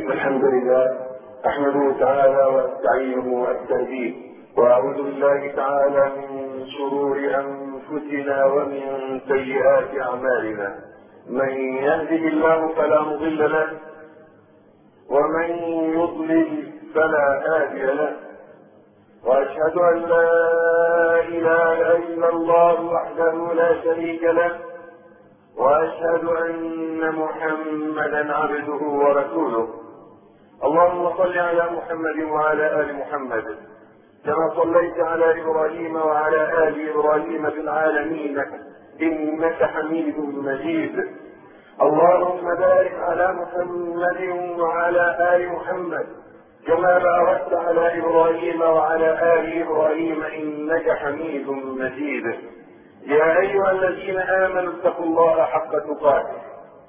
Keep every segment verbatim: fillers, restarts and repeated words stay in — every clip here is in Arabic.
الحمد لله أحمده تعالى وأستعينه وأستهديه وأعوذ بالله تعالى من شرور أنفسنا ومن سيئات أعمالنا. من يهده الله فلا مضل له ومن يضلل فلا هادي له، وأشهد أن لا إله إلا الله وحده لا شريك له، وأشهد أن محمدا عبده ورسوله. اللهم صل على محمد وعلى آل محمد كما صليت على إبراهيم وعلى آل إبراهيم في العالمين إنك حميد مجيد. اللهم بارك على محمد وعلى آل محمد كما باركت على إبراهيم وعلى آل إبراهيم إنك حميد مجيد. يا أيها الذين آمنوا اتقوا الله حق تقاته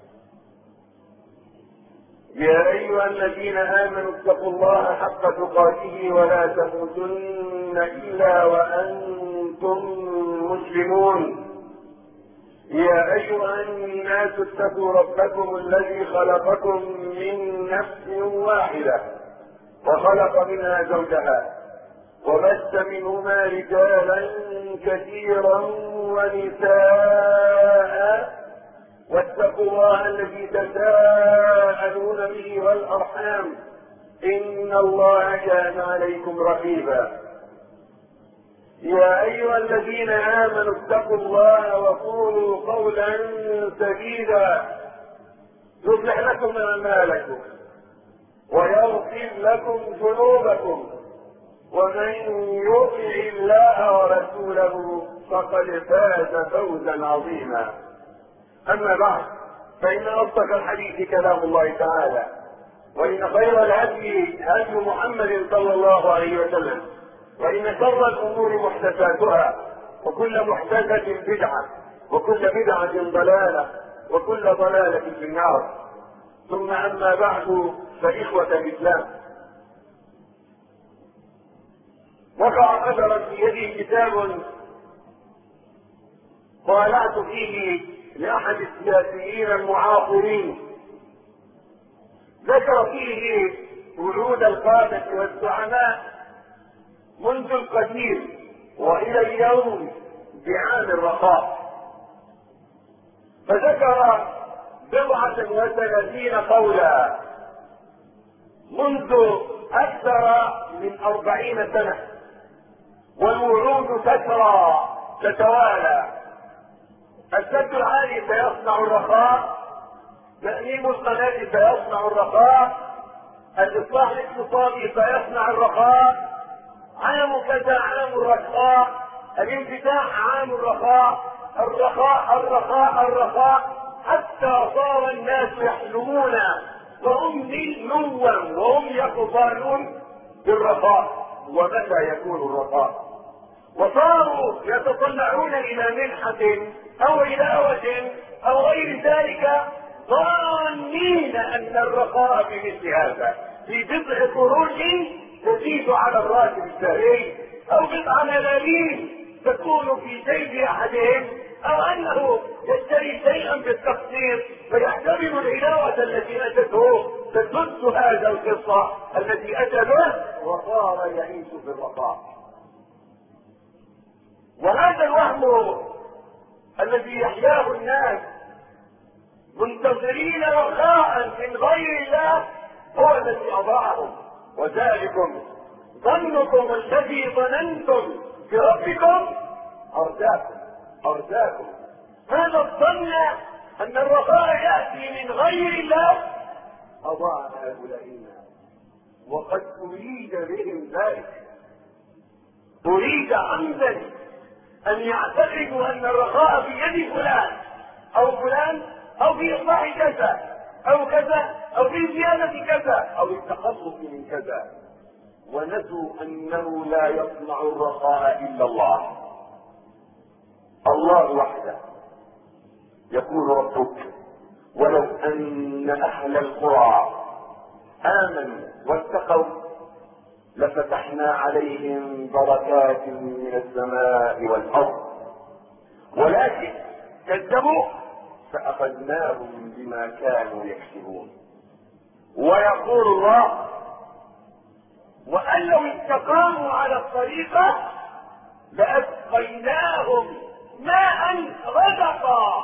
يا أيها الذين آمنوا اتقوا الله حق تقاته ولا تموتن إلا وأنتم مسلمون. يا أيها الناس اتقوا ربكم الذي خلقكم من نفس واحدة وخلق منها زوجها وبث منهما رجالا كثيرا ونساء، واتقوا الله الذي تساءلون به والأرحام إن الله كان عليكم رقيبا. يا أيها الذين آمنوا اتقوا الله وقولوا قولا سديدا يصلح لكم أعمالكم ويغفر لكم ذنوبكم، ومن يطع الله ورسوله فقد فاز فوزا عظيما. أما بعد، فإن أصدق الحديث كلام الله تعالى، وإن خير الهدي هدي محمد صلى الله عليه وسلم، وإن شر الأمور محدثاتها، وكل محدثة بدعة، وكل بدعة ضلالة، وكل ضلالة في النار. ثم أما بعد، فإخوة الإسلام، وقع قدرا في يدي كتاب طالعت فيه لأحد السياسيين المعاصرين، ذكر فيه وجود القادة والزعماء منذ القديم وإلى اليوم بعام الرخاء، فذكر بضعة وثلاثين قولا منذ أكثر من أربعين سنة، والوعود تسرى تتوالى. السد العالي سيصنع الرخاء، تأميم القناة سيصنع الرخاء، الإصلاح الاقتصادي سيصنع الرخاء، عام كذا عام الرخاء، الانفتاح عام الرخاء، الرخاء الرخاء الرخاء، حتى صار الناس يحلمون وهم نوم وهم يقظانون بالرخاء. ومتى يكون الرخاء؟ وصاروا يتطلعون إلى منحة أو إلى وجه أو غير ذلك، ظانين أن الرخاء بمثل هذا في بضع قروش تزيد على الراتب الشهري، أو بضع ملايين تكون في جيب أحدهم، أو أنه يشتري شيئا بالتقسيط فيحتمل العلاوة التي أتته تسد هذا القصة التي أتى به، وصار يعيش في الرخاء. وهذا الوهم الذي يحياه الناس منتظرين رخاء من غير الله هو الذي أضاعهم. وذلكم ظنكم الذي ظننتم بربكم أرداكم أرداكم. هذا الظن أن الرخاء يأتي من غير الله أضاع هؤلاء الناس، وقد أريد بهم ذلك، أريد عمدا أن يعتقدوا أن الرخاء في يد فلان أو فلان، أو في إصلاح كذا أو كذا، أو في زيادة كذا، أو التخلص من كذا، ونسوا أنه لا يصنع الرخاء إلا الله. الله وحده. يقول ربك: ولو أن أهل القرى آمنوا واتقوا لفتحنا عليهم بركات من السماء والأرض ولكن كذبوا فأخذناهم بما كانوا يكسبون. ويقول الله: وأن لو استقاموا على الطريقة لأسقيناهم ماء غدقا.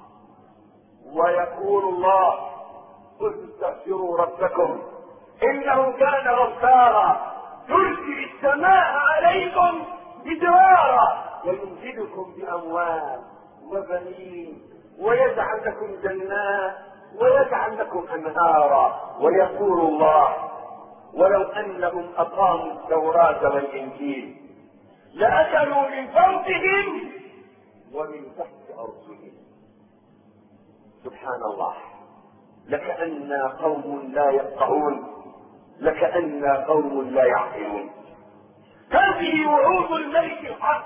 ويقول الله: قل استغفروا ربكم إنه كان غفارا يرسل السماء عليكم مدرارا ويمددكم بأموال وبنين ويجعل لكم جنات ويجعل لكم أنهارا. ويقول الله: ولو أنهم أقاموا التوراة والإنجيل لأكلوا من فوقهم ومن تحت أرجلهم. سبحان الله، لكأننا قوم لا يفقهون، لكأننا قوم لا يعقلون. هذه وعود الملك الحق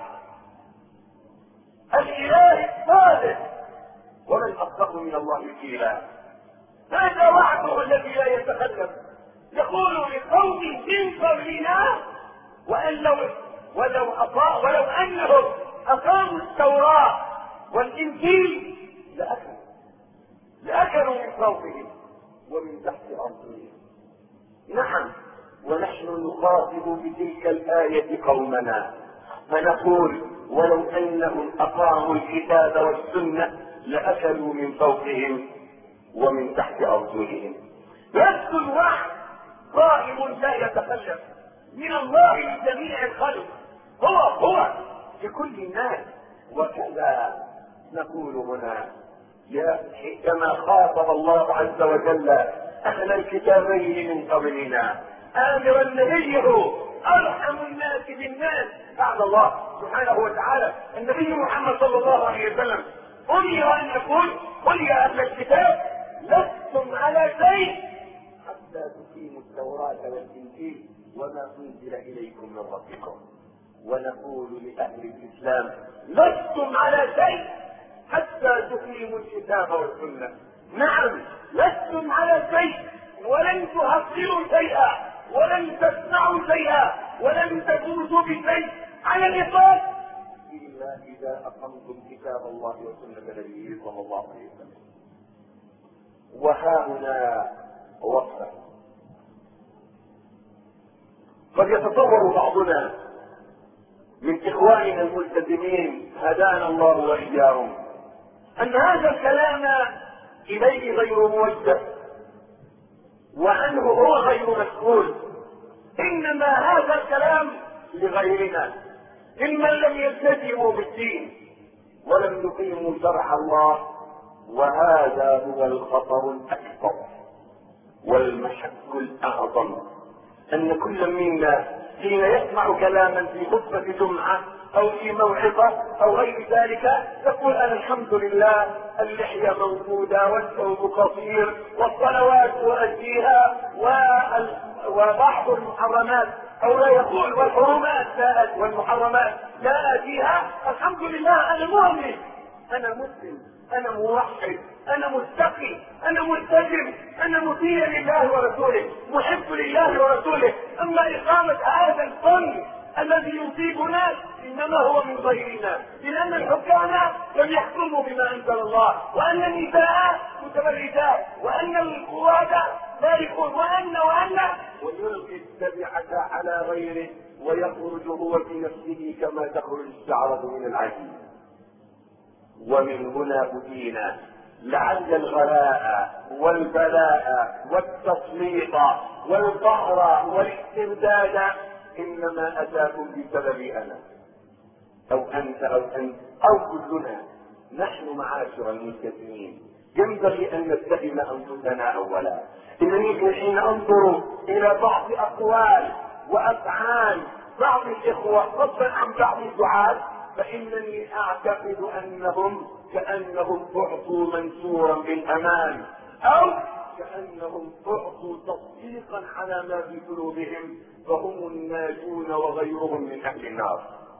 الإله الصادق، ومن أصدق من الله قيلا. هذا وعده الذي لا يتخلف. يقول لقوم من قبلنا: وأن لو ولو أطاع ولو أنهم أقاموا التوراة والإنجيل لأكلوا لأكلوا من فوقهم ومن تحت أرجلهم. نعم، ونحن نخاطب بتلك الآية قومنا فنقول: ولو أنهم أقاموا الكتاب والسنة لأكلوا من فوقهم ومن تحت أرجلهم. نفس الوعد قائم لا يتخلف من الله لجميع الخلق، هو هو لكل الناس. وكذا نقول هنا: كما خاطب الله عز وجل أهل الكتابين من قبلنا آمرا نبيه أرحم الناس بالناس بعد الله سبحانه وتعالى النبي محمد صلى الله عليه وسلم أمر أن يقول: قل يا أهل الكتاب لستم على شيء حتى تقيموا التوراة والإنجيل وما أنزل إليكم من ربكم. ونقول لأهل الإسلام: لستم على شيء حتى تقيموا الكتاب والسنة. نعم، لستم على شيء ولن تحصلوا شيئا ولن تسمعوا شيئا ولن تفوزوا بشيء على الإطلاق إلا إذا أقمتم كتاب الله وسنة نبيه صلى الله عليه وسلم. وها هنا وقفة. قد يتصور بعضنا من إخواننا الملتزمين هدانا الله وإياهم أن هذا الكلام إليه غير موجه وعنه هو غير مسؤول، إنما هذا الكلام لغيرنا ممن لم يلتزموا بالدين ولم يقيموا شرع الله. وهذا هو الخطر الأكبر والمشق الأعظم، أن كل منا حين يسمع كلاما في خطبة جمعة أو في موعظة أو غير ذلك يقول: أنا الحمد لله اللحية موجودة والثوب قصير والصلوات أؤديها وبعض المحرمات، أو لا يقول والحرمات لا والمحرمات لا أديها. الحمد لله أنا مؤمن، أنا مسلم، أنا موحد، أنا متقي، أنا ملتزم، أنا مطيع لله ورسوله، محب لله ورسوله. أما إقامة هذا الفن الذي يصيبنا إنما هو من غيرنا، لأن الحكام لم يحكموا بما أنزل الله، وأن النساء متبرجات، وأن القواد تاركون، وأن وأن ويلقي التبعة على غيره ويخرج هو بنفسه كما تخرج الشعرة من العجين. ومن هنا أتينا لعل الغلاء والبلاء والتسليط والقهر والاستبداد إنما أتاكم بسببي أنا أو أنت أو أنت أو كلنا. نحن معاشر الملتزمين ينبغي أن نتهم أنفسنا أولا. إنني حين أنظر إلى بعض أقوال وأفعال بعض الإخوة فضلا عن بعض الدعاة فإنني أعتقد أنهم كأنهم أعطوا منصورا بالأمان أو كأنهم أعطوا تصديقا على ما في قلوبهم فهم الناجون وغيرهم من أهل النار.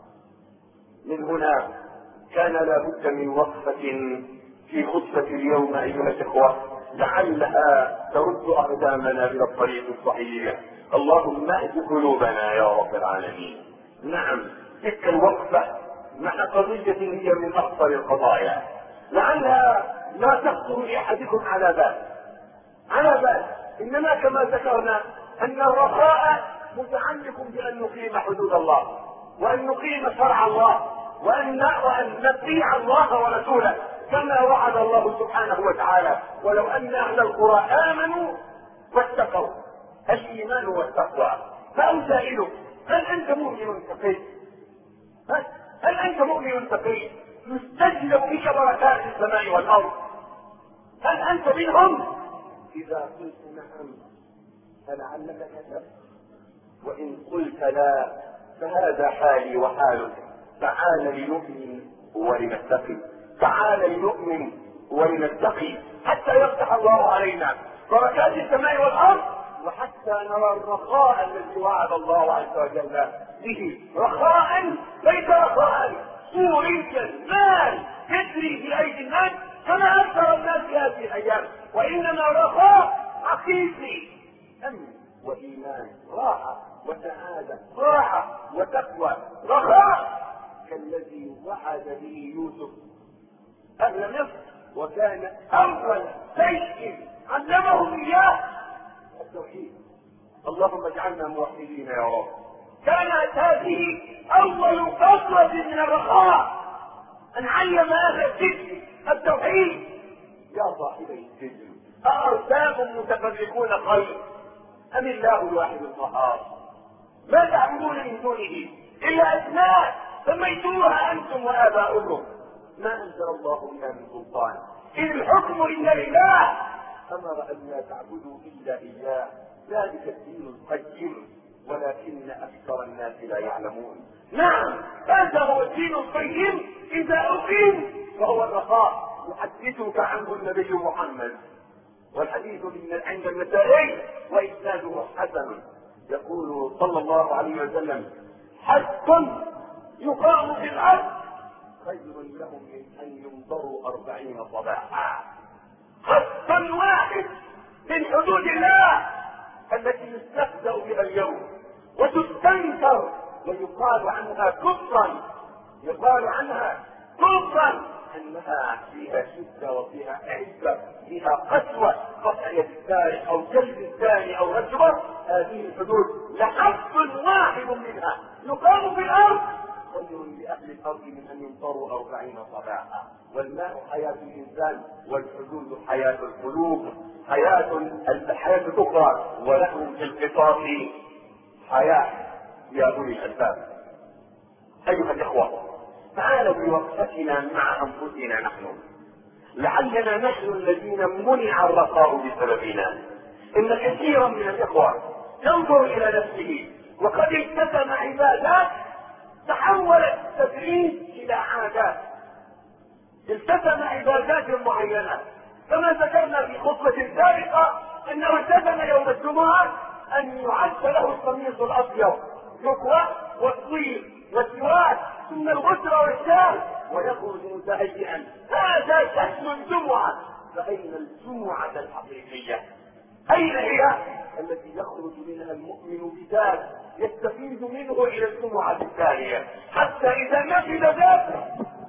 من هنا كان لا بد من وقفة في خطبة اليوم أيها الإخوة لعلها ترد أقدامنا إلى الطريق الصحيح. اللهم اهد قلوبنا يا رب العالمين. نعم، تلك الوقفة مع قضية هي من أخطر القضايا لعلها لا تخطر لأحدكم على بال على بال انما كما ذكرنا ان الرخاء متعلق بان نقيم حدود الله، وان نقيم شرع الله، وان وان نطيع الله ورسوله كما وعد الله سبحانه وتعالى: ولو ان اهل القرى امنوا واتقوا. الايمان والتقوى. فأسائله: هل انت مؤمن تقي؟ هل انت مؤمن تقي يستجلب بك بركات السماء والارض؟ هل انت منهم؟ اذا قلت نعم فلعلك كذبت، وان قلت لا فهذا حالي وحالك. تعال لنؤمن ولنتقي، تعال لنؤمن ولنتقي حتى يفتح الله علينا بركات السماء والارض، وحتى نرى الرخاء الذي وعد الله عز وجل به. رخاء ليس رخاء صوريا مال يجري في ايدي الناس كما اكثر الناس في هذه الايام، وانما رخاء حقيقي، امن وايمان، راحه وسعاده، راحه وتقوى، رخاء كالذي وعد به يوسف اهل مصر، وكان اول شيء علمهم اياه التوحيد. اللهم اجعلنا موحدين يا رب. كانت هذه اول خطوه من الرخاء، ان علم اهل السجن التوحيد. يا صاحبي السجن، أأرباب متفرقون خير ام الله الواحد القهار؟ ما تعبدون من دونه الا اسماء سميتوها انتم واباؤكم ما انزل الله بها من سلطان، ان الحكم الا لله امر ان لا تعبدوا الا اياه، ذلك الدين القيم ولكن اكثر الناس لا يعلمون. نعم، هذا هو الدين القيم اذا اقيم فهو الرخاء. يحدثك عنه النبي محمد، والحديث عند النسائي واسناده حسن، يقول صلى الله عليه وسلم: حق يقام في الارض خير لهم من ان ينظروا اربعين صباحا. حق واحد من حدود الله التي يستهزأ بها اليوم وتستنكر ويقال عنها كفرا، يقال عنها كفرا انها فيها شده وفيها عزه، فيها قسوه، قطع يد السارق او جلد الزاني او رجمه. هذه الحدود لحق واحد منها يقام في الارض خير لاهل الارض من ان ينطروا اربعين صباحا. والماء حياه الانسان، والحدود حياه القلوب، حياه الحياه الاخرى، ولهم في القصاص حياه يا اولي الالباب. ايها الاخوه، تعالوا بوقفتنا مع انفسنا نحن، لعلنا نحن الذين منع الرخاء بسببنا. ان كثيرا من الاخوه ينظر الى نفسه وقد التزم عبادات تحولت التدريس الى عادات، التزم عبادات معينه، كما ذكرنا في خطبه سابقه انه التزم يوم الجمعه ان يعد له القميص الابيض ركوه والطيب والسواك ثم الغسل والشام ويخرج متهيئا. هذا شكل الجمعه. فاين الجمعه الحقيقيه؟ اين هي؟ التي يخرج منها المؤمن بذات يستفيد منه الى الجمعه الثانيه، حتى اذا نفذ ذاته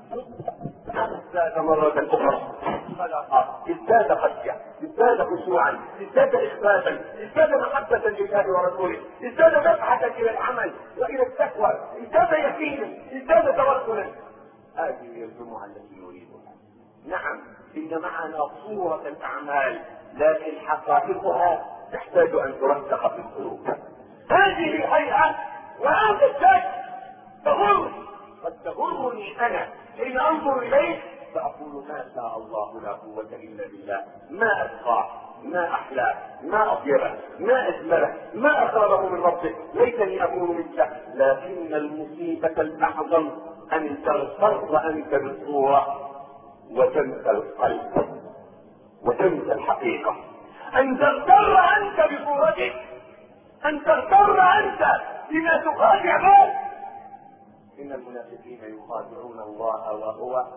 ازداد مرة أخرى خلقا، ازداد خشية، ازداد خشوعا، ازداد إخباتا، ازداد محبة لله ورسوله، ازداد نفحة إلى العمل وإلى التقوى، ازداد يقينا، ازداد توكلا. هذه هي الجمعة التي نريدها. نعم، إن معنا صورة الأعمال، لكن حقائقها تحتاج أن ترسخ في القلوب. هذه الهيئة وهذا الشكل تغر، قد تغرني أنا حين انظر اليه فاقول ما شاء الله لا قوة الا بالله، ما اتقاه، ما احلاه، ما اطيبه، ما اجمله، ما اقربه من ربه، ليتني اكون مثله. لكن المصيبة الاعظم ان تغتر انت بالصورة وتنسى القلب وتنسى الحقيقة، ان تغتر انت بصورتك، ان تغتر انت بما تخادع به. إن المنافقين يخادعون الله وهو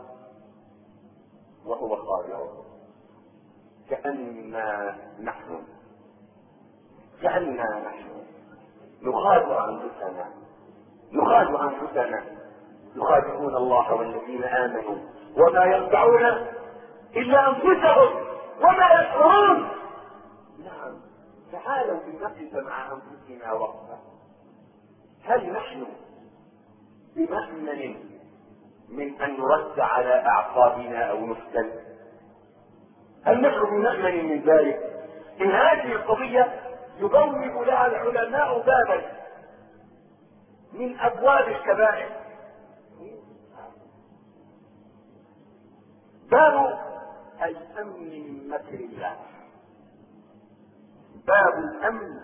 وهو خادعهم. كأننا نحن كأننا نحن نخادع أنفسنا نخادع أنفسنا يخادعون الله والذين آمنوا وما يخدعون إلا أنفسهم وما يشعرون. نعم، تعالوا لنقف مع انفسنا وقفه. هل نحن بمأمن من ان نرد على اعقابنا او نفتن؟ هل نحن بمأمن من ذلك؟ ان هذه القضيه يبوب لها العلماء بابا من ابواب الكبائر، باب الامن من مكر الله، باب الامن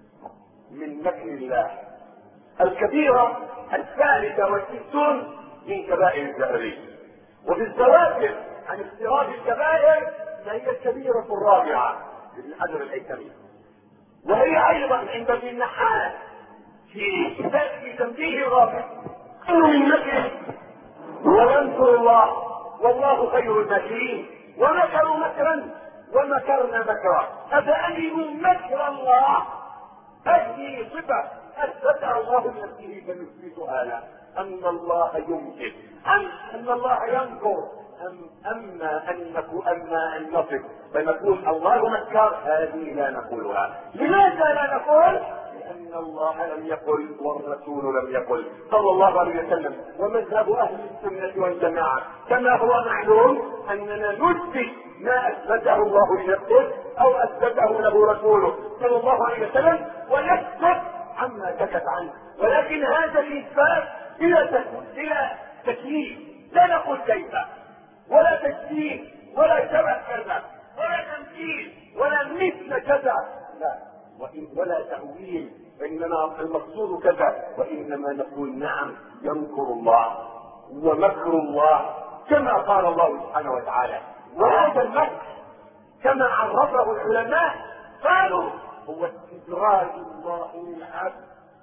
من مكر الله. الكبيرة الثالثة والستون من كبائر الزهري، وفي الزواجر عن افتراض الكبائر فهي الكبيرة الرابعة لابن حجر الهيثمي، وهي ايضا عند ابن النحاس في كتاب تنبيه الغافل انه من مكر وينصر الله والله خير الماكرين، ومكروا مكرا ومكرنا مكرا افامنوا مكر الله. هذه صفه اثبتها الله لنفسه فنثبتها له، ان الله يمكر، ام ان الله ينكر، أم اما ان نقول اما ان نصف فنقول الله مكر، هذه لا نقولها. لماذا لا نقول؟ لان الله لم يقل والرسول لم يقل صلى الله عليه وسلم. ومذهب اهل السنه والجماعه كما هو معلوم اننا نثبت ما اثبته الله لنفسه او اثبته له رسوله صلى الله عليه وسلم، ونسكت عما سكت عنه. ولكن هذا الاثبات بلا تكييف، لا نقول كيف ولا تشبيه ولا شبه كذا ولا تمثيل ولا مثل كذا، لا، ولا تأويل، وإنما المقصود كذا، وإنما نقول نعم ينكر الله ومكر الله كما قال الله سبحانه وتعالى. وهذا المكر كما عرفه العلماء قالوا هو استدراج الله للعبد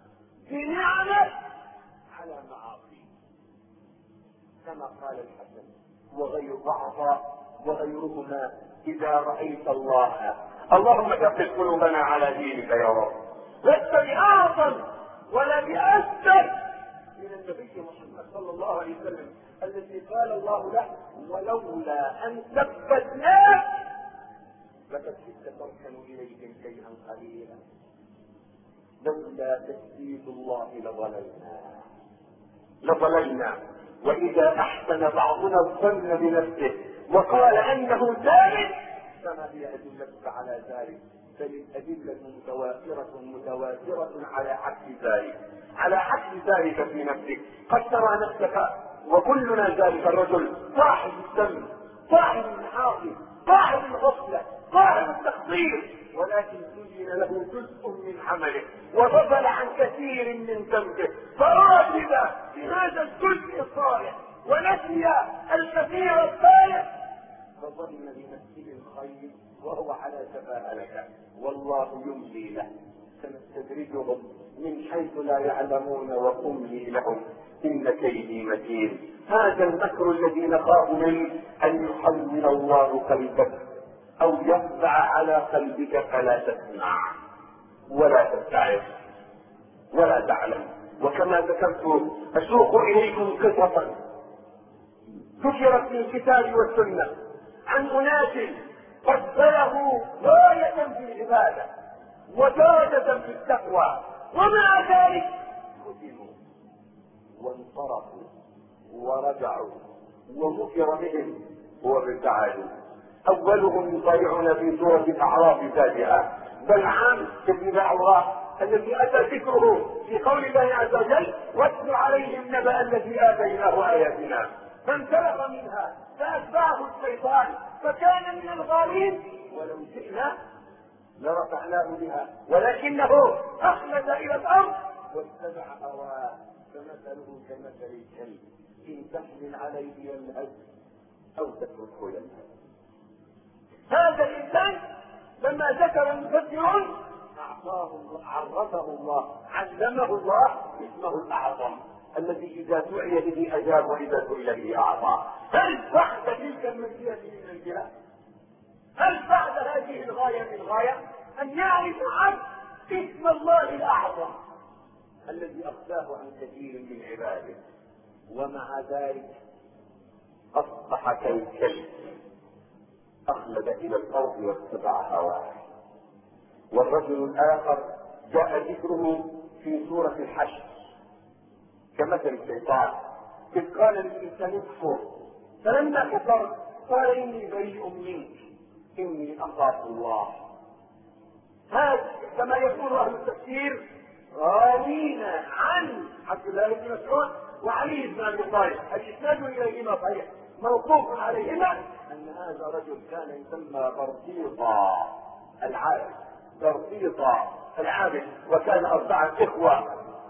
بنعمه على معاصيه، كما قال الحسن وغير ضعفا وغيرهما اذا رايت الله اللهم ثبت قلوبنا على دينك يا رب. لست باعظم ولا باثبت من النبي محمد صلى الله عليه وسلم الذي قال الله له ولولا ان ثبتناك لقد كنت تركن اليهم شيئا قليلا، لولا تثبيت الله لضللنا لضللنا واذا احسن بعضنا الظن بنفسه وقال انه ذلك فما هي ادلتك على ذلك؟ بل الادله متواتره متواتره على عكس ذلك، على عكس ذلك في نفسك. قد ترى نفسك وكلنا ذلك الرجل صاحب الذنب صاحب المعاصي صاحب الغفله صاحب التقصير، ولكن زين له جزء من عمله وفضل عن كثير من ذنبه، فراتب بهذا الجزء الصالح ونسي الكثير الصالح، فظن بنفسه الخير وهو على شفا هلكه، والله يملي له سنستدرجهم من حيث لا يعلمون واملي لهم ان كيدي متين. هذا المكر الذي نخاف منه ان يحول الله قلبك او يطبع على قلبك فلا تسمع ولا تستعف ولا تعلم. وكما ذكرت اسوق اليكم قصصا ذكرت في الكتاب والسنه عن اناس قد بلغوا غايه في العباده ودرجه في التقوى، ومع ذلك هزموا وانصرفوا ورجعوا ومكر بهم وابتعدوا. اولهم يطالعنا في سوره الاعراف ذاتها بلعام بن بعوراء الذي اتى ذكره في قول الله عز وجل واتل عليهم نبأ الذي اتيناه اياتنا فانسلخ منها فاتبعه الشيطان فكان من الغالين ولو شئنا لرفعناه بها ولكنه اخلد الى الارض واتبع هواه فمثله كمثل الكلب ان تحمل عليه يلهث او تتركه يلهث. هذا الانسان لما ذكر المفسرون اعطاه عرفه الله علمه الله اسمه الاعظم الذي اذا دعي به اجاب واذا سئل به اعطى. هل بعد تلك المنزله من الجهاد، هل بعد هذه الغايه من الغايه ان يعرف عبد اسم الله الاعظم الذي اخفاه عن كثير من عباده، ومع ذلك اصبح كالكلب اخلد الى الارض واتبع هواه. والرجل الآخر جاء ذكره في سورة الحشر كمثل الشيطان إذ قال للإنسان اكفر فلما كفر قال إني بريء منك إني أخاف الله. هذا كما يقول أهل التفسير راوين عن عبد الله بن مسعود وعلي بن أبي طالب الإسناد إليهما صحيح موقوف عليهما أن هذا رجل كان يسمى برطيطا العابد برطيطا العابد وكان أربعة إخوة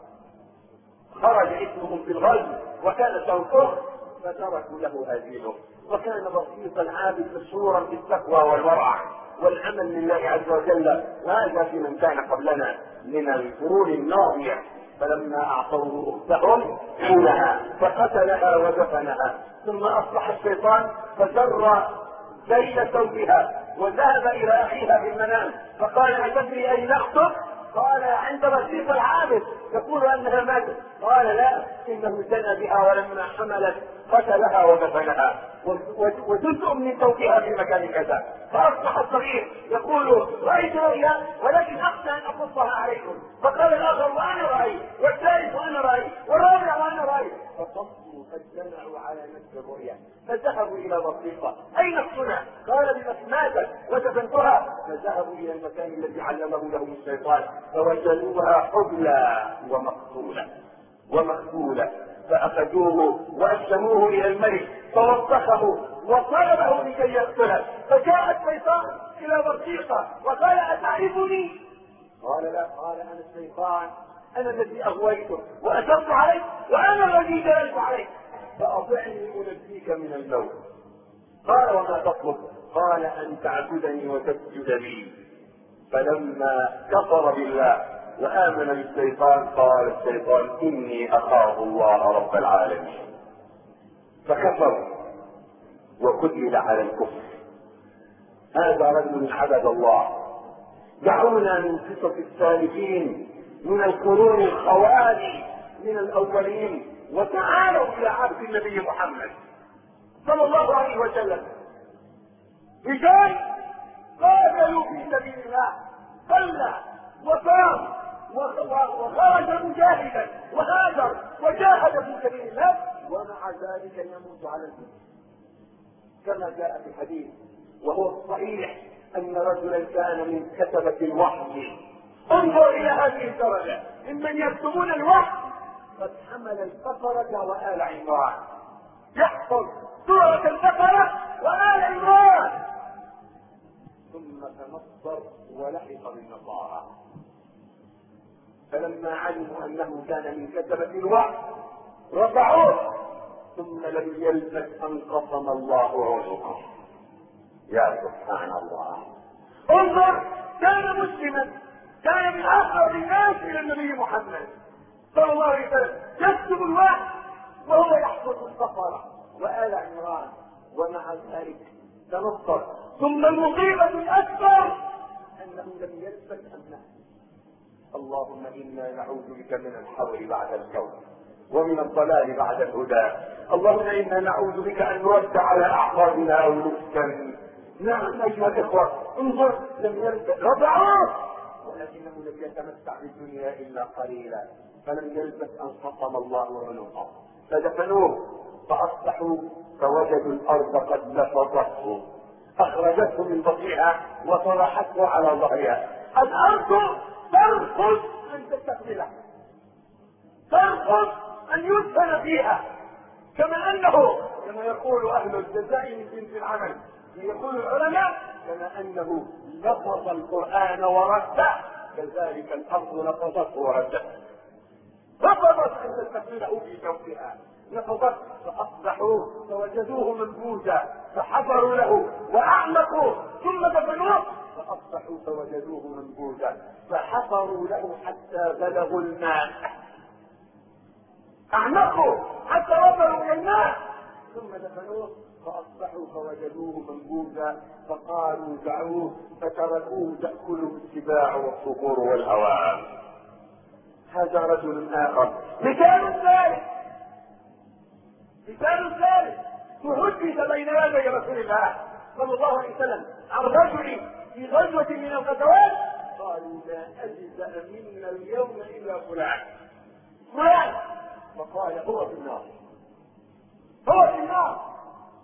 خرج اسمهم في الغزو وكان توقف فتركوا له هذه الأمة. وكان برطيطا العابد مشهورا بالتقوى والورع والعمل لله عز وجل. وهذا في من كان قبلنا من القرون الماضية. فلما أعطوه أختهم حولها فقتلها ودفنها ثم أصبح الشيطان فجر ذيل ثوبها وذهب إلى أخيها في المنام فقال أتدري أين أختك؟ قال عند رصيف العابد يقول أنها ماتت. قال لا إنه زنى بها ولما حملت قتلها ودفنها وجزء من ثوبها في مكان كذا. فأصبح الصغير يقول رأيت رؤيا ولكن أخشى أن أقصها عليكم. فقال الآخر وأنا رأيت والثالث وأنا رأيت والرابع وأنا رأيت. فصمتوا فاجتمعوا على نفس الرؤيا فذهبوا إلى بطيخة أين أختنا؟ قال بمس ماتت ودفنتها. فذهبوا إلى المكان الذي علمه لهم الشيطان فوجدوها حبلى ومقتولة ومقتولة فأخذوه وأسلموه إلى الملك فوثقه وطلبه لكي يقتله. فجاء الشيطان إلى برقيقة وقال أتعرفني؟ قال لا. قال أنا الشيطان أنا الذي أغويته وأشرت عليك وأنا الذي جلست عليك فأطعني أنجيك من الموت. قال وما تطلب؟ قال أن تعبدني وتسجد لي. فلما كفر بالله وآمن بالشيطان قال الشيطان إني أخاف الله رب العالمين. فكفر وكتل على الكفر. هذا رجل عبد الله. دعونا من قصص السالفين من القرون الخوالي من الأولين وتعالوا إلى عهد النبي محمد صلى الله عليه وسلم. رجال قاتلوا في سبيل الله صلى وصام وخرج مجاهدا وهاجر وجاهد في سبيل الله ومع ذلك يموت على الكفر كما جاء في الحديث وهو الصحيح ان رجلا كان من كتبة الوحي. انظر الى هذه الدرجة ممن يكتبون الوحي قد حمل البقرة وآل عمران يحفظ سورة البقرة وآل عمران ثم تنصر ولحق بالنصارى. فلما علموا انه كان من كتبة الوحي رفعوه ثم لم يلبث ان قسم الله عنقه. يا سبحان الله. انظر كان مسلما كان من اقرب الناس الى النبي محمد صلى الله عليه وسلم يكتب الوحي وهو يحفظ البقرة وآل عمران ومع ذلك تنصر. ثم المصيبة الأكبر أنه لم يلبث أن مات. اللهم إنا نعوذ بك من الحول بعد الكون ومن الضلال بعد الهدى. اللهم إنا نعوذ بك أن نرد على أعقابنا أو نفتن. نعم أيها الإخوة انظر لم يلبث رفعوه ولكنه لم يتمتع بالدنيا إلا قليلا فلم يلبث أن قسم الله عنقه فدفنوه فأصبحوا فوجدوا الأرض قد لفظته أخرجته من بطنها وطرحته على ظهرها. الأرض ترفض أن تستقبله ترفض أن يدفن فيها كما أنه كما يقول أهل الجزاء من جنس العمل يقول العلماء كما أنه لفظ القرآن ورده كذلك الأرض لفظته ورده رفضت أن تستقبله في جوفها نفضت فأصبحوا فوجدوه منبوذا فحفروا له وأعمقوا ثم دفنوه فأصبحوا فوجدوه منبوذا فحفروا له حتى بلغوا الماء أعمقوا حتى وصلوا إلى الماء ثم دفنوه فأصبحوا فوجدوه منبوذا فقالوا دعوه فتركوه تأكله السباع والصقور والهوام. هذا رجل آخر. مثال ثالث مثال ثالث تحدث بين يدي رسول الله صلى الله عليه وسلم عن رجل في غزوة من الغزوات قالوا لا أجزأ منا اليوم إلا فلان فلان، فقال هو في النار هو في النار.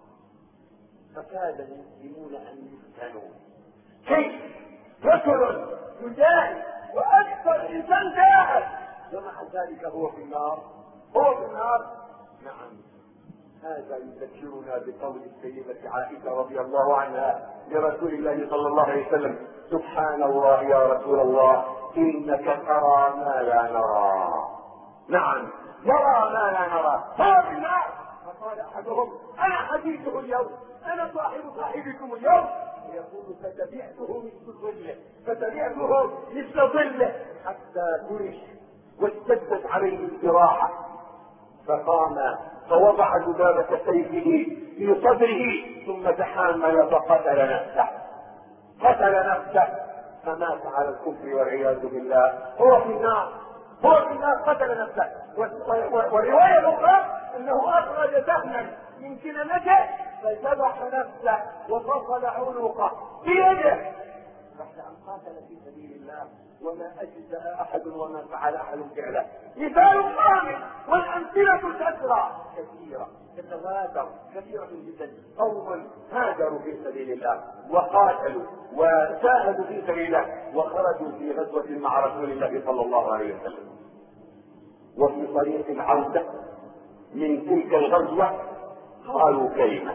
فكاد المسلمون أن يفتنوا، كيف رجل يجاهد وأكثر إنسان جاهد ومع ذلك هو في النار هو في النار؟ نعم، هذا يذكرنا بقول السيدة عائشة رضي الله عنها لرسول الله صلى الله عليه وسلم: سبحان الله يا رسول الله، إنك ترى ما لا نرى. نعم، يرى ما لا نرى، هو في النار. فقال أحدهم: أنا حديثه اليوم، أنا صاحب صاحبكم اليوم. يقول: فتبعته مثل ظله فتبعته مثل ظله حتى فرش واشتدت عليه الجراحة، فقام فوضع ذبابة سيفه في صدره ثم تحامل فقتل نفسه قتل نفسه فمات على الكفر والعياذ بالله. هو في النار هو في النار قتل نفسه. والرواية الأخرى أنه أخرج سهما من كنانته فذبح نفسه وفصل عنقه بيده بعد أن قاتل في سبيل الله، وما أجزأ أحد وما فعل أحد فعله. مثال قامل، والأمثلة كثيرة كثيرة تتواتر كثيرة جدا. قوم هاجروا في سبيل الله وقاتلوا وجاهدوا في سبيل الله وخرجوا في غزوة مع رسول الله صلى الله عليه وسلم، وفي طريق العودة من تلك الغزوة قالوا كلمة: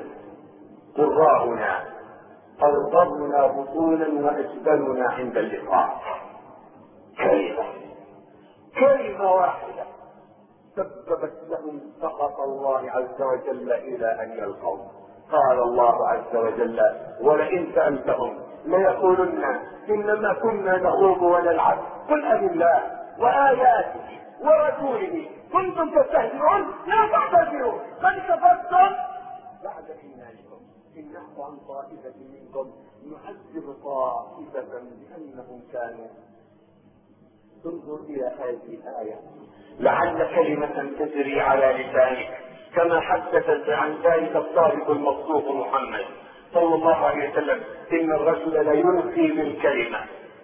قراؤنا أرضبنا بطونا وأجبلنا عند اللقاء. كلمة كلمة واحدة سببت لهم سخط الله عز وجل إلى أن يلقوا. قال الله عز وجل: ولئن سألتهم ليقولن إنما كنا نخوض ونلعب قل أبالله وآياته ورسوله كنتم تستهزئون لا تعتذروا قد كفرتم بعد إيمانكم إن نعفو عن طائفة منكم نعذب طائفة بأنهم كانوا. انظر إلى هذه الآية لعل كلمة تجري على لسانك كما حدثت عن ذلك الصادق المصدوق محمد صلى الله عليه وسلم: إن الرجل لا يلقي بالكلمة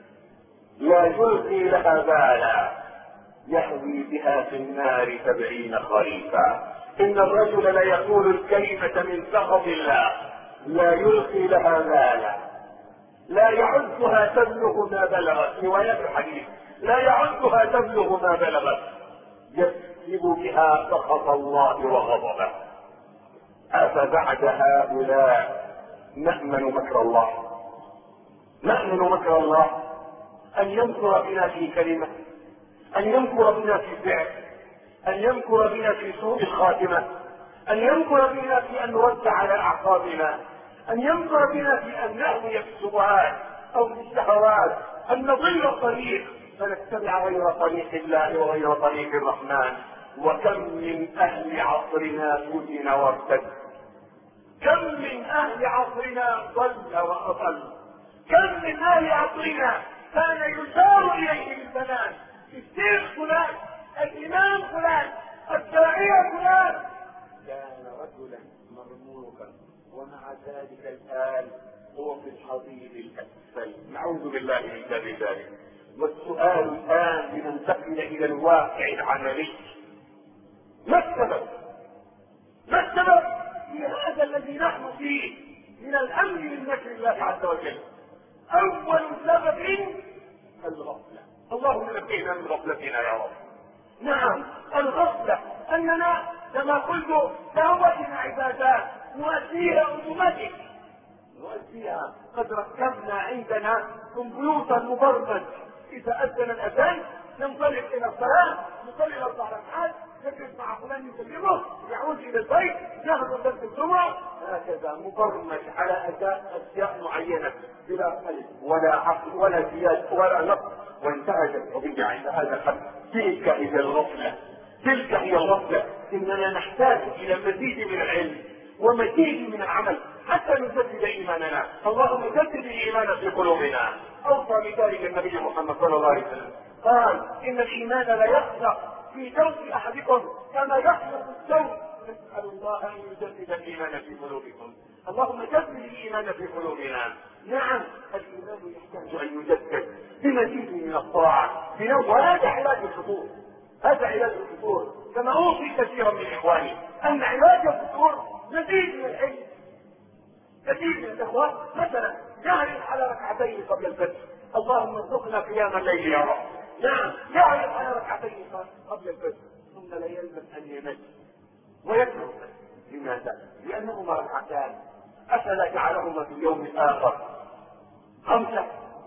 لا يلقي لها بالا يهوي بها في النار سبعين خريفا. إن الرجل لا يقول الكلمة من سخط الله لا يلقي لها بالا لا يعدها تبلغ ما بلغت. رواية الحديث: لا يعدها تبلغ ما بلغت يكسب بها سخط الله وغضبه. أفبعد هؤلاء نأمن مكر الله؟ نأمن مكر الله أن يمكر بنا في كلمة، أن يمكر بنا في فعل، أن يمكر بنا في سوء الخاتمة، أن يمكر بنا في أن نرد على أعصابنا، أن يمكر بنا في أن نهوي في الشبهات أو في الشهوات، أن نضل الطريق فنتبع غير طريق الله وغير طريق الرحمن. وكم من أهل عصرنا فتن وارتد، كم من أهل عصرنا ضل وأضل، كم من أهل عصرنا كان يشار إليه بالبنان: الشيخ فلان، الإمام فلان، الداعية فلان، كان رجلا مرموقا ومع ذلك الآن هو في الحضيض الأسفل. نعوذ بالله من ذلك. والسؤال الآن لننتقل إلى الواقع العملي: ما السبب؟ ما السبب في هذا الذي نحن فيه من الأمن من مكر الله عز وجل؟ أول سبب الغفلة. اللهم نبهنا من غفلتنا يا رب. نعم، الغفلة، أننا كما قلت دعوتنا عبادات نؤديها أوتوماتيك نؤديها. قد ركبنا عندنا كمبيوتر مبرمج، إذا أذن الأذان ننطلق إلى الصلاة، نصلي الأربع ركعات، نجلس مع فلان يكلمه، يعود إلى البيت، ناخذ درس الجمعة، هكذا مبرمج على أداء أشياء معينة بلا قلب ولا عقل ولا زيادة ولا نقص. وانتهت القضية عند هذا الحد. تلك هي الغفلة، تلك هي الغفلة. إننا نحتاج إلى مزيد من العلم ومزيد من العمل حتى نجدد إيماننا. اللهم جدد الإيمان في قلوبنا. أوصى بذلك النبي محمد صلى الله عليه وسلم، قال: إن الإيمان لا يخلق في جوف أحدكم كما يخلق الجوف. نسأل الله أن يجدد الإيمان في قلوبكم. اللهم جدد الإيمان في قلوبنا نعم الإيمان يحتاج أن يجدد بمزيد من الطاعة بنوع، وهذا علاج الفطور، هذا علاج الفطور. كما أوصي كثيرا من إخواني أن علاج الفطور مزيد من العلم. كثير من الإخوان مثلا يعرف على ركعتين قبل الفجر، اللهم ارزقنا قيام الليل يا رب. نعم يعرف على ركعتين قبل الفجر ثم لا يلبث أن ينام ويترك. لماذا؟ لأنهما ركعتان، أفلا جعلهما في اليوم الآخر خمسة،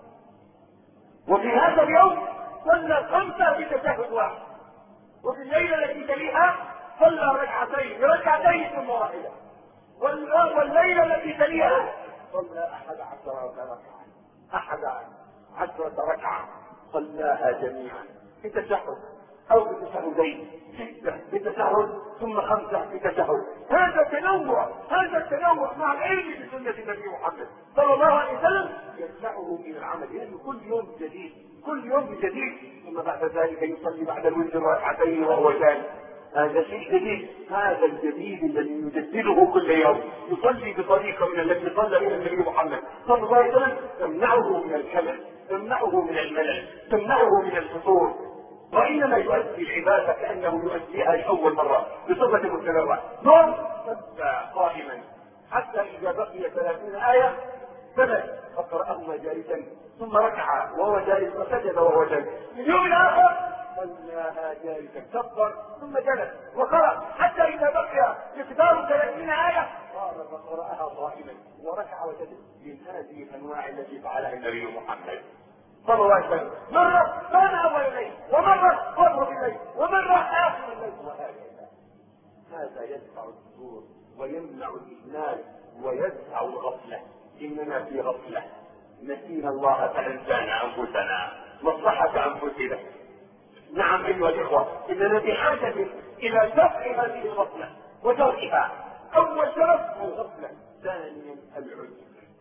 وفي هذا اليوم صلى خمسة بتشهد واحد، وفي الليلة التي تليها صلى ركعتين بركعتين ثم واحدة، والليلة التي تليها صلى أحد عشر ركعة، أحد عشرة ركعة صلاها جميعا في تشهد أو بتشهدين، ستة بتشهد ثم خمسة بتشهد. هذا تنوع، هذا التنوع مع العلم بسنة النبي محمد صلى الله عليه وسلم يدفعه إلى العمل، لأنه يعني كل يوم جديد، كل يوم جديد. ثم بعد ذلك يصلي بعد الوتر ركعتين وهو ثاني، هذا شيء جديد. هذا الجديد الذي يجدده كل يوم، يصلي بطريقة من التي صلى بها النبي محمد صلى الله عليه وسلم، تمنعه من الكلل، تمنعه من الملل، تمنعه من الفطور، وإنما يؤدي العبادة كأنه يؤديها لأول مرة بصفة متنوعة. نوم قائما حتى إذا بقي ثلاثين آية ثبت فقرأهما جالسا ثم ركع وهو جالس وسجد وهو جالس. اليوم الآخر صلاها جالسا كبر ثم جلس وقرأ حتى إذا بقي مقدار ثلاثين آية قال فقرأها قائما وركع وسجد. من هذه الأنواع التي فعلها النبي محمد صلى الله عليه وسلم. مرة كان أول الليل، ومرة قرب الليل، ومرة آخر الليل، وهكذا. هذا يدفع الصدور ويمنع الإهمال ويدفع الغفلة. إننا في غفلة، نسينا الله فأنسانا أنفسنا مصلحة أنفسنا. نعم أيها الإخوة، إننا بحاجة إلى دفع هذه الغفلة ودرئها. أول سبب الغفلة، ثانيا العجب.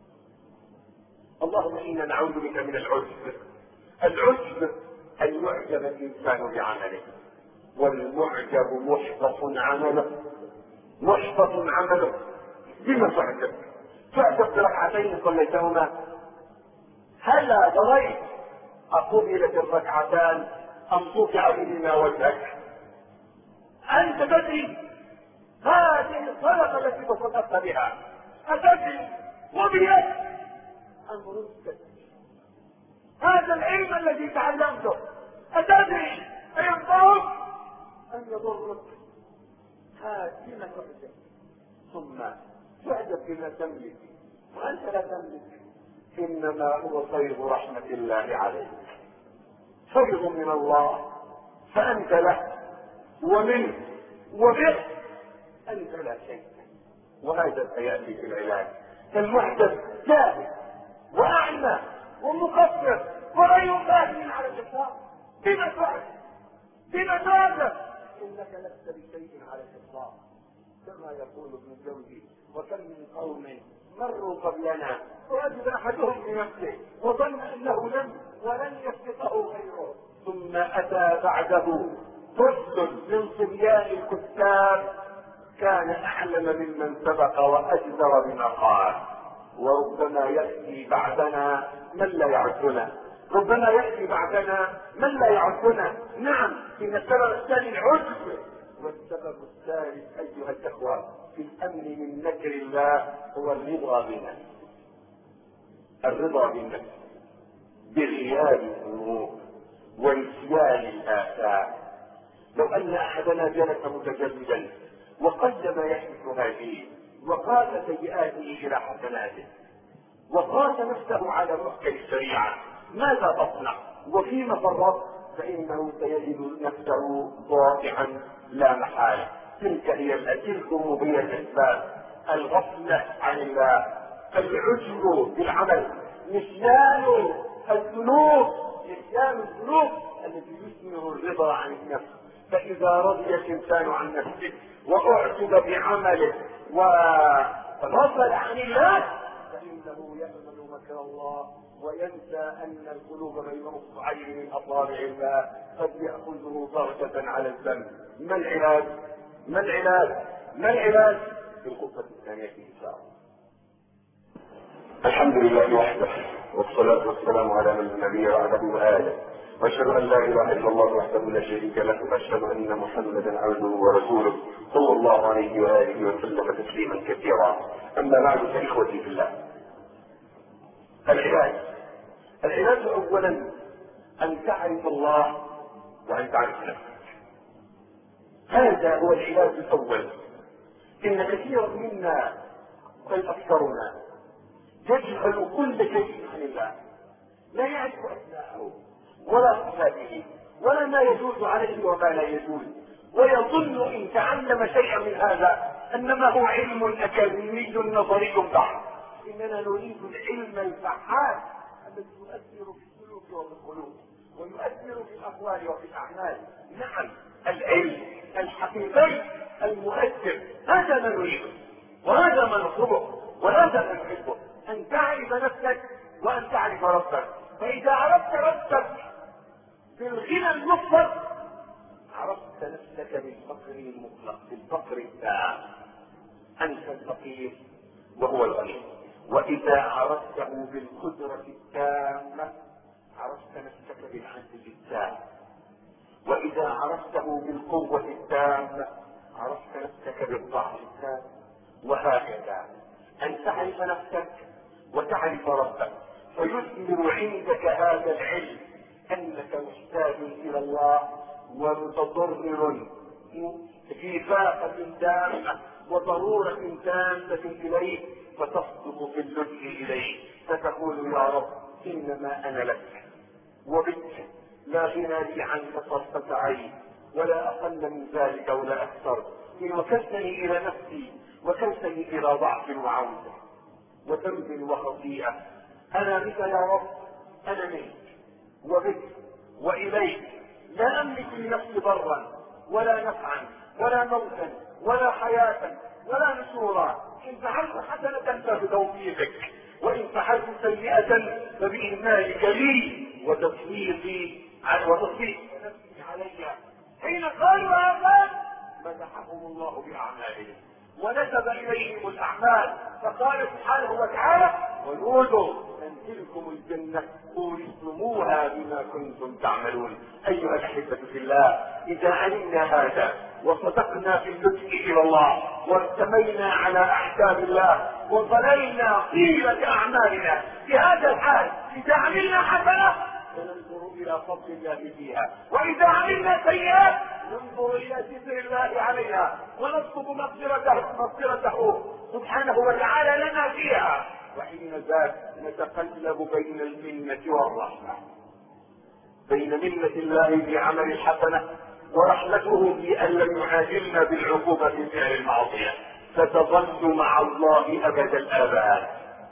اللهم إنا نعوذ بك من العجب. العجب أن يعجب الإنسان بعمله، والمعجب محبط عمله، محبط عمله. بما تعجب؟ تعجب بركعتين صليتهما، هلا دريت أقبلت الركعتان أم طفع بهما وجهك؟ أنت تدري هذه الصدقة التي تصدقت بها، أتدري وبيد أم ردت؟ هذا العلم الذي تعلمته أتدري أينفعك أم يضرك؟ هذه ما تعجب. ثم تعجب بما تملك وأنت لا تملك، إنما هو صيد رحمة الله عليك، فضل من الله فأنت له، ومنه وبه أنت لا شيء. وهذا سيأتي في العلاج. المحدث جاهل وأعمى ومقصر وغير فاهم على الإطلاق. بما تعجب؟ بما تعجب؟ إنك لست بشيء على الإطلاق. كما يقول ابن الجوزي: وكم من قوم مروا قبلنا ووجد احدهم بنفسه وظن انه لم ولن يسبقه غيره، ثم اتى بعده طفل من صبيان الكتاب كان اعلم ممن سبق واجدر بما قال. وربما ياتي بعدنا من لا يعدنا، ربما ياتي بعدنا من لا يعدنا. نعم، ان السبب الثاني العجب، والسبب الثالث ايها الاخوه في الامن من مكر الله هو الرضا بالنفس. الرضا بالنفس بغياب الذنوب ونسيان الاثام. لو ان احدنا جلس متجلدا وقل ما يحدث هذه وقاس سيئاته الى حسناته وقاس نفسه على محكم الشريعه، ماذا تصنع؟ وفيما فرط؟ فانه سيجد نفسه ضائعا لا محاله. تلك هي تلكم هي الاسباب: الغفله عن الله، العجب بالعمل، نسيان الذنوب، نسيان الذنوب التي يثمر الرضا عن النفس. فاذا رضي الانسان عن نفسه واعجب بعمله وغفل عن الله فانه يامن مكر الله وينسى ان القلوب بين اصبعين من اصابع الله قد ياخذه ضغطه على الذنب. ما العلاج؟ ما العلاج؟ ما العلاج؟ في الخطبه الثانيه ان شاء الله. الحمد لله وحده، والصلاة والسلام على من النبي بعده وآله، وأشهد أن لا إله إلا الله وحده لا شريك له، وأشهد أن محمدا عبده ورسوله صلى الله عليه وآله وسلم تسليما كثيرا. أما بعد فإخوتي في الله، العلاج العلاج أولا أن تعرف الله وأن تعرف نفسك. هذا هو العلاج الأول. إن كثيرا منا بل أكثرنا يجهل كل شيء عن الله، لا يعرف أسماءه ولا صفاته ولا ما يجوز عليه وما لا يجوز، ويظن إن تعلم شيئا من هذا أنما هو علم أكاديمي نظري بحت. إننا نريد العلم الفعال الذي يؤثر في السلوك وفي القلوب ويؤثر في الأقوال وفي الأعمال. نعم، العلم الحقيقي المؤثر، هذا ما نريده وهذا ما نطلبه وهذا ما نحبه، أن تعرف نفسك وأن تعرف ربك. فإذا عرفت ربك بالغنى المطلق عرفت نفسك بالفقر المطلق، بالفقر التام. أنت الفقير وهو الغني. وإذا عرفته بالقدرة التامة عرفت نفسك بالعجز التام. وإذا عرفته بالقوة التامة عرفت نفسك بالضعف التام. وهكذا أن تعرف نفسك وتعرف ربك، فيثمر عندك هذا العلم أنك محتاج إلى الله ومتضرر في فاقة تامة وضرورة تامة إليه، فتصدق في اللجء إليه فتقول يا رب إنما أنا لك وبك، لا غنى لي عنك طرفة عين ولا أقل من ذلك ولا أكثر. إن وكلتني إلى نفسي وكلتني إلى ضعف وعوزة وذنب وخطيئة، أنا بك يا رب، أنا منك وبك وإليك، لا أملك لنفسي ضرا ولا نفعا ولا موتا ولا حياة ولا نشورا. إن فعلت حسنة فبتوفيقك، وإن فعلت سيئة فبإهمالك لي وتسليطي وتسليط نفسي علي. حين قالوا هذا مدحهم الله بأعمالهم ونسب إليهم الأعمال، فقال سبحانه وتعالى ونودوا أن تلكم الجنة أورثتموها بما كنتم تعملون. أيها الأحبة في الله، إذا علمنا هذا وصدقنا في اللجوء إلى الله واستمينا على أحكام الله وظللنا طيلة أعمالنا في هذا الحال، إذا عملنا حسنة فننظر إلى فضل الله فيها، وإذا عملنا سيئات ننظر إلى ستر الله عليها ونطلب مغفرته مغفرته سبحانه وتعالى لنا فيها. وحين ذاك نتقلب بين المنة والرحمة، بين منة الله بعمل الحسنة ورحمته في أن لم يعاجلنا بالعقوبة في فعل المعصية، فتظل مع الله أبد الآباد.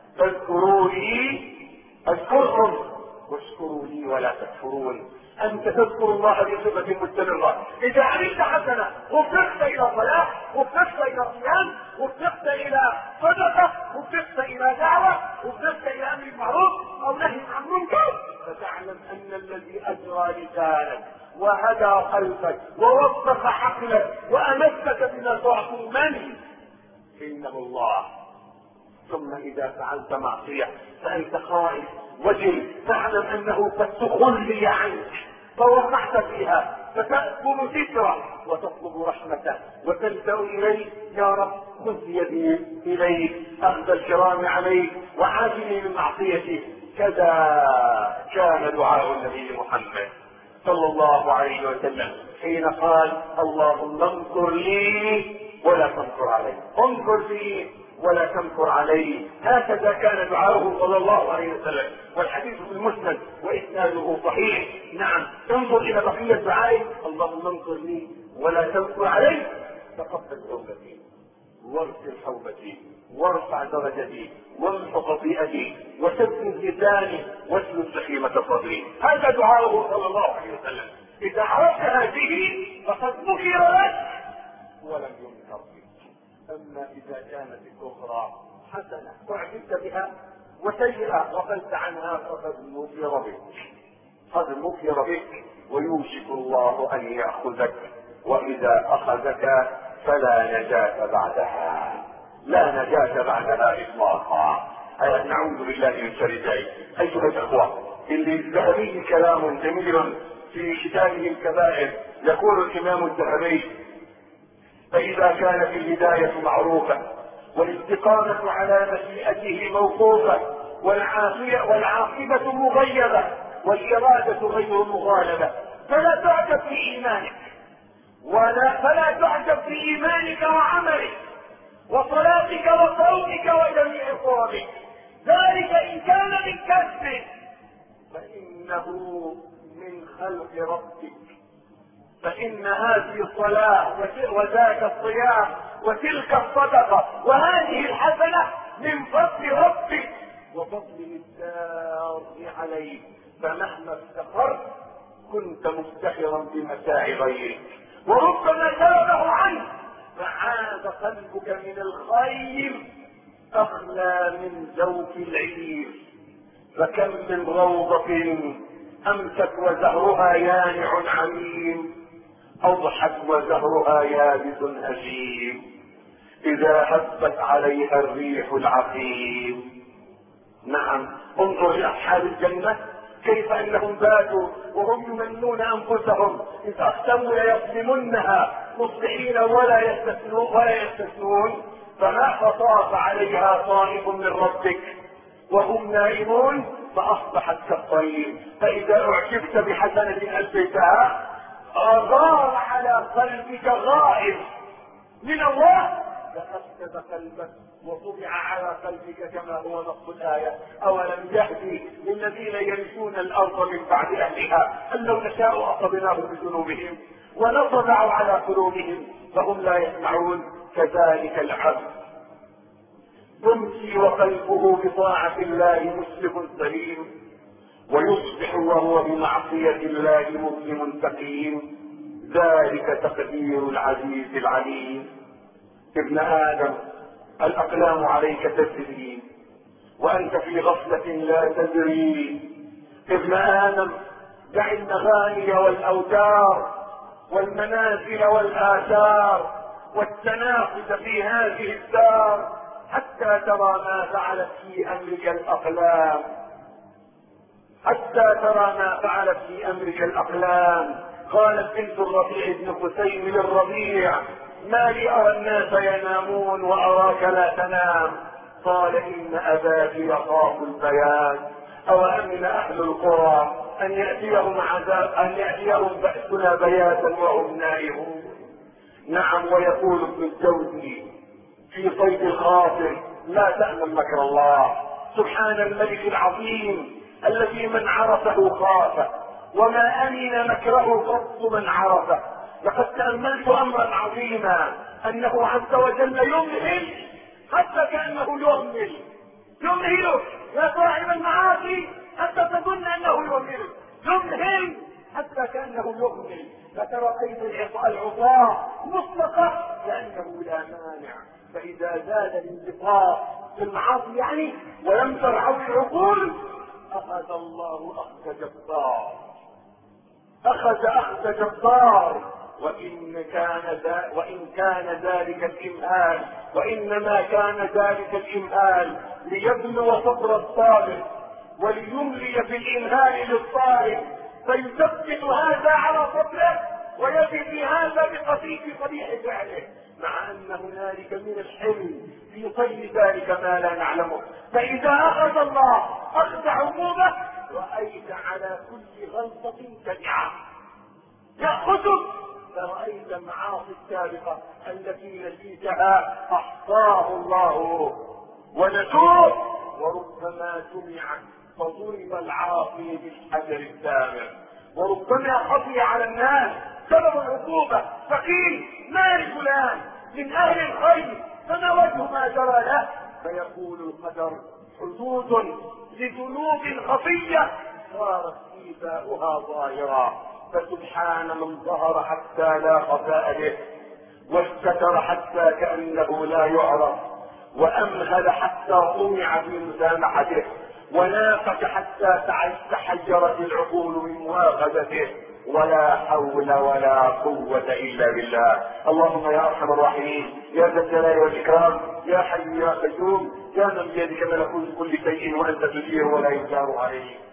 فاذكروني أذكركم واشكروا لي ولا تكفرون. أنت تذكر الله بصفة مستمرة. إذا عملت حسنة وفقت إلى صلاة وفقت إلى صيام وفقت إلى صدقة وفقت إلى دعوة وفقت إلى أمر معروف أو نهي عن منكر، فتعلم أن الذي أجرى لسانك وهدى قلبك ووفق عقلك وأمسك بما تعطي من إنه الله. ثم إذا فعلت معصية فأنت خائف وجل، تعلم أنه قد تخلي عنك فوقعت فيها، فتأكل ستره وتطلب رحمته وتلجأ إليه يا رب خذ يدي إليك أخذ الكرام عليك وعافني من معصيتي. كذا كان دعاء النبي محمد صلى الله عليه وسلم حين قال اللهم انكر لي ولا تنكر علي، انكر لي ولا تنكر عليه. هكذا كان دعاؤه صلى الله عليه وسلم، والحديث في المسند وإسناده صحيح. نعم، انظر إلى بقية دعائه اللهم انكر لي ولا تنكر علي، تقبل توبتي واغفر حوبتي وارفع درجتي وامح خطيئتي وسدد لساني واسلل سخيمة صدري. هذا دعاؤه صلى الله عليه وسلم. إذا عرفت هذه فقد ذكر لك ولم ينكر فيك. أما إذا كانت الأخرى حسنة وعجبت بها وسيئة غفلت عنها فقد نكر بك، قد نكر بك ويوشك الله أن يأخذك، وإذا أخذك فلا نجاة بعدها، لا نجاة بعدها إطلاقا. نعوذ بالله من شر ذلك. ايها الاخوه، اللي الذهبي كلام جميل في كتابه الكبائر، يقول الامام الذهبي: فاذا كانت الهدايه معروفه والاستقامه على مشيئته موقوفه والعافيه والعاقبه مغيبه والاراده غير مغالبه، فلا تعجب في ايمانك، ولا فلا تعجب في ايمانك وعملك وصلاتك وصومك وجميع قربك. ذلك ان كان من كسب فانه من خلق ربك، فان هذه الصلاه وذاك الصيام وتلك الصدقه وهذه الحسنه من فضل ربك وفضله السار عليك، فمهما افتخرت كنت مفتخرا بمتاع غيرك، وربما تابه عنه فعاد قلبك من الخير اخلى من ذوق العير. فكم من روضة امسك وزهرها يانع عميم، اضحت وزهرها يابس هشيم، اذا هبت عليها الريح العقيم. نعم، انظر لاصحاب الجنة كيف انهم باتوا وهم يمنون انفسهم اذ اقسموا ليصدمنها مصبحين ولا يستثنون ولا يستثنون، فما فطاف عليها طائف من ربك وهم نائمون فاصبحت كالطير. فاذا اعجبت بحسنة الفيتها غار على قلبك غائب من الله فأفسد قلبك وطبع على قلبك كما هو نص الآية: أولم يهدي للذين يرثون الأرض من بعد أهلها أن لو نشاء أصبناهم بذنوبهم ونطبع على قلوبهم فهم لا يسمعون. كذلك العبد يمسي وقلبه بطاعة الله مسلم سليم، ويصبح وهو بمعصية الله مظلم سقيم. ذلك تقدير العزيز العليم. ابن آدم، الأقلام عليك تسري وأنت في غفلة لا تدري. ابن آدم، دع المغاني والأوتار والمنازل والآثار والتنافس في هذه الدار حتى ترى ما فعلت في أمرك الأقلام، حتى ترى ما فعلت في أمرك الأقلام. قالت بنت الربيع بن قسيم للربيع: ما لي أرى الناس ينامون وأراك لا تنام؟ قال: إن أباك يخاف البيان، أو أمن أهل القرى أن يأتيهم عذاب أن يأتيهم بأسنا بياتا وهم نائمون. نعم، ويقول ابن الجوزي في صيد الخاطر: لا تأمن مكر الله، سبحان الملك العظيم الذي من عرفه خافه وما أمن مكره قط من عرفه. لقد تأملت أمرا عظيما أنه عز وجل يمهل حتى كأنه يهمل، يمهلك يا صاحب المعاصي حتى تظن أنه يمهل، يمهل حتى كأنه يهمل. فترى أيضا العصاة مطلقة لأنه لا مانع، فإذا زاد الانتقاص في المعاصي يعني ولم ترعوا العقول أخذ الله أخذ جبار، أخذ أخذ جبار. وإن كان وإن كان ذلك الإمهال وإنما كان ذلك الإمهال ليبلو صبر الصابر وليملي بالإمهال للصابر، فيثبت هذا على صبره ويجري هذا بخفيف قبيح فعله، مع أن هنالك من الحلم في طي ذلك ما لا نعلمه. فإذا أخذ الله أخذ عقوبة رأيت على كل غلطة تبعة يأخذك، فرأيت المعاصي السابقة التي نسيتها أحصاه الله ونسوه، وربما سمعت فضرب العاصي بالحجر الدامر، وربما خفي على الناس سبب العقوبة فقيل: ما لفلان من أهل الخير فما وجه ما جرى له؟ فيقول القدر: حدود لذنوب خفية صارت إيذاؤها ظاهرا، فسبحان من ظهر حتى لا خفاء به، واستتر حتى كأنه لا يعرف، وأمهل حتى طمع في مسامحته، ونافق حتى تحجرت العقول من مؤاخذته. ولا حول ولا قوة إلا بالله. اللهم يا أرحم الراحمين يا ذا الجلال والإكرام يا حي يا قيوم يا من بيدك ملكوت كل شيء وأنت تجير ولا يجار عليه.